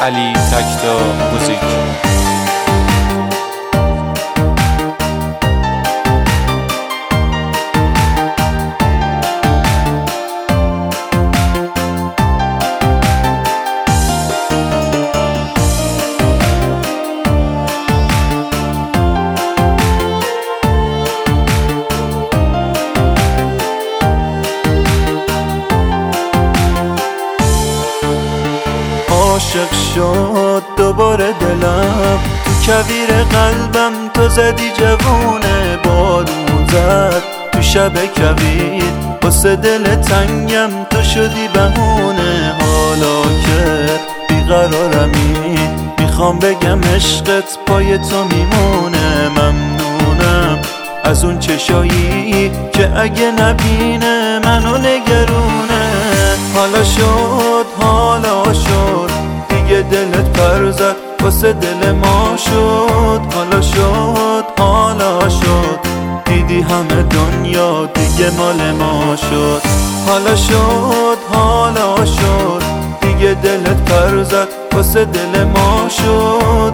علی تکتا موزیک. عاشق شد دوباره دلم، تو کویر قلبم تو زدی جوونه. بارون زد تو شب کویر، واسه دل تنگم تو شدی بهونه. حالا که بیقرارمی میخوام بگم عشقت پای تو میمونه. ممنونم از اون چشایی که اگه نبینه منو نگرونه. حالا شد دیگه دلت پر زد واسه دل ما شد. حالا شد دیدی همه دنیا دیگه مال ما شد. حالا شد دیگه دلت پر زد واسه دل ما شد.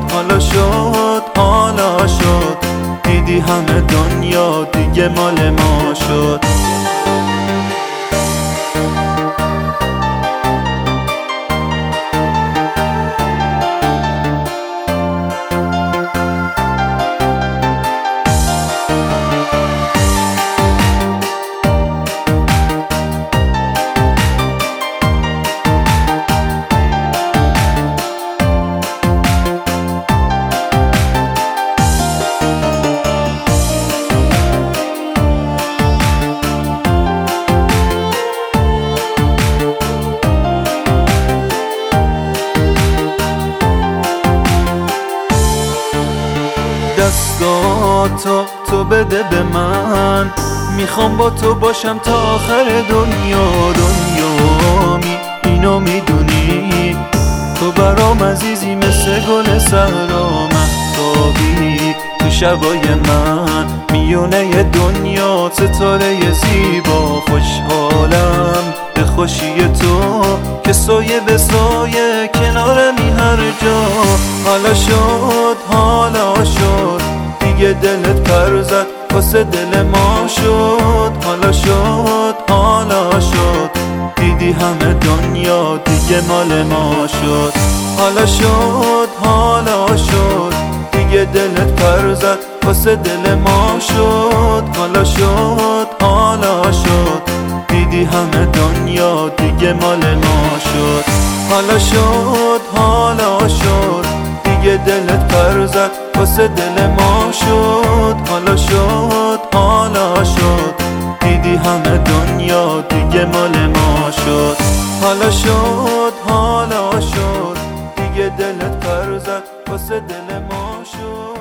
حالا شد دیدی همه دنیا دیگه مال ما شد. دستاتو تو بده به من، میخوام با تو باشم تا آخر دنیا. اینو میدونی تو برام عزیزی، مثل گل صحرا مهتابی تو شبای من. میونه دنیا ستاره زیبا، خوشحالم به خوشی تو که سایه به سایه کنارمی هر جا. حالا شد دیگه دلت پر زد واسه دل ما شد. حالا شد دیدی همه دنیا دیگه مال ما شد. حالا شد دیگه دلت پر زد واسه دل ما شد. حالا شد دیدی همه دنیا دیگه مال ما شد. حالا شد دیگه دلت پر زد واسه دل ما شد. حالا شد دیدی همه دنیا دیگه مال ما شد. حالا شد دیگه دلت پر زد واسه دل ما شد.